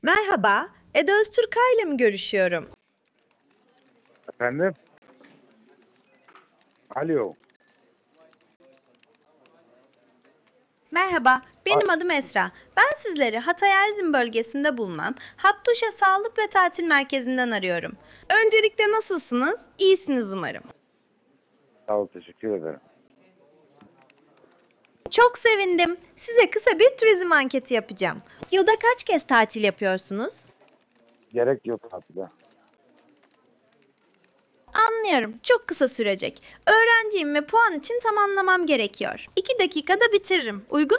Merhaba, Eda Öztürkay ile mi görüşüyorum? Efendim? Alo. Merhaba, A- benim adım Esra. Ben sizleri Hatay Erzin bölgesinde bulunan Haptuşa Sağlık ve Tatil Merkezi'nden arıyorum. Öncelikle nasılsınız? İyisiniz umarım. Sağ ol, teşekkür ederim. Çok sevindim. Size kısa bir turizm anketi yapacağım. Yılda kaç kez tatil yapıyorsunuz? Gerek yok tatile. Anlıyorum. Çok kısa sürecek. Öğrenciyim ve puan için tamamlamam gerekiyor. 2 dakikada bitiririm. Uygun